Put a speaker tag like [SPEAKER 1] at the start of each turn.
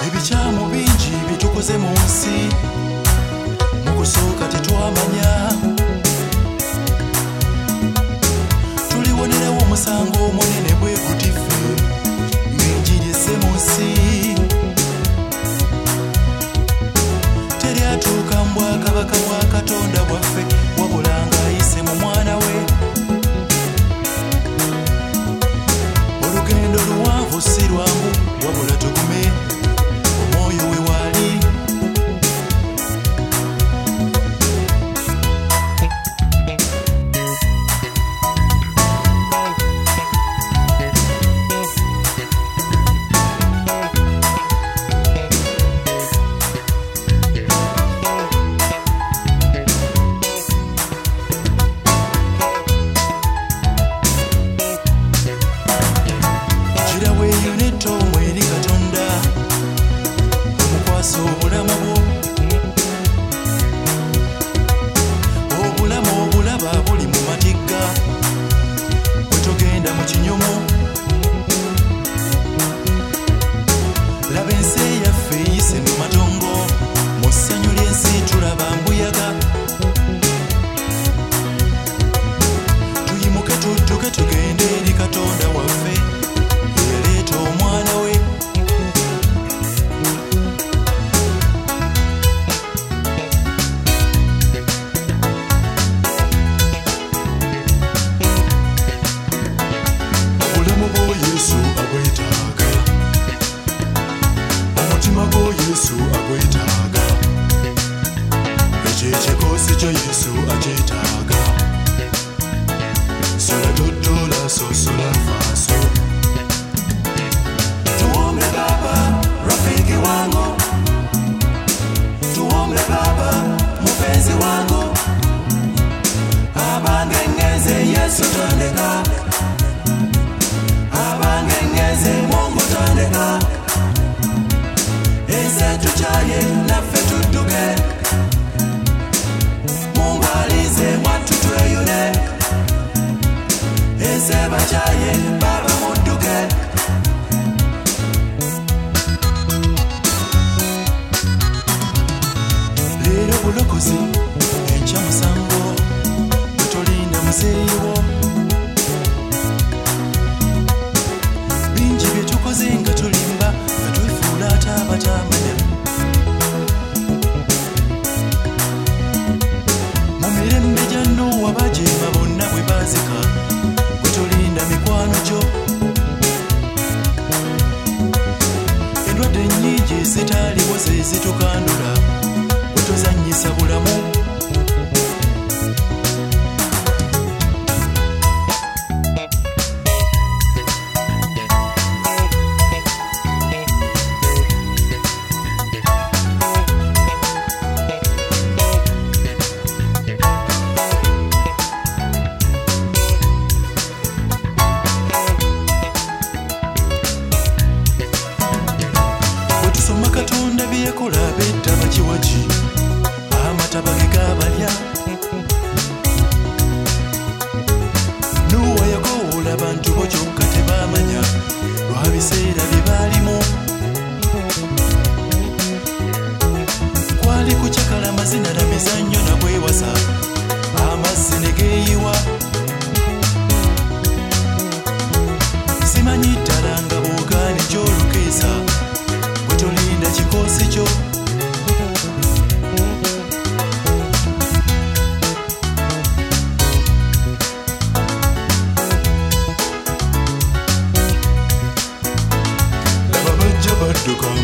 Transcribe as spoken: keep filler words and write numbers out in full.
[SPEAKER 1] Ebikyamu bingi bitukoze mu nsi, mu kusooka tetwamanya. Tuliwonerawo omusango omunene bwe gutifu ng'enjiri esse mu nsi. Teryatuuka mu bwakabaka bwa Katonda bwaffe wabula ng'ayise mu mwana we. Olugendo luwanvu si lwangu wabula tugume omwoyo we wali. Obulamu bwo obulamu obulaba buli mu matigga, bwe togenda mu kinyomo. Laba ensi yaffe eyise mu matongo, mu ssanyu ly'ensi tulaba mbuyaga. Tuyimuke tudduke tugende eri Katonda waffe eyaleeta omwana we. Yesu agwetaaga, omutima gwo Yesu agwetaaga, ekyo ekikoosi kyo Yesu akyetaaga. Sola doddola sosola faaso. Tuombe Baba rafiki wangu, tuombe Baba mupenzi wangu, abange ngeze Yesu tandeka, abangengeze Mungu tandeka, ese tuchaye naffe tudduke. Mungu alize mwattu tweyune, ese bachaye Baba mudduke. Leero bulokozi enkya musango, bwe tolinda muzeeyi wo. Bingi bye tukoze nga tulimba nga twefuula ate abatamanya. Mu mirembe gya Nuuwa bajeema bonna bwe baazika, bwe tolinda mikwano gyo. Endwadde ennyingi ezitaaliwo ze zitukandula, bwe tozannyisa bulamu. Tusoma Katonda bye yakola ab'edda bakiwagi, amataba ge gaabalya. Nuuwa yakoowoola bantu bo kyokka tebaamanya lwa biseera bye baalimu. Kwali kucakala mazina na mizannyo na bwewasa, amazzi ne geeyiwa. Simanyi ddala nga bw'ogaana eky'olukeesa, bwe tolinda kikoosi kyo. Laba bajja badduka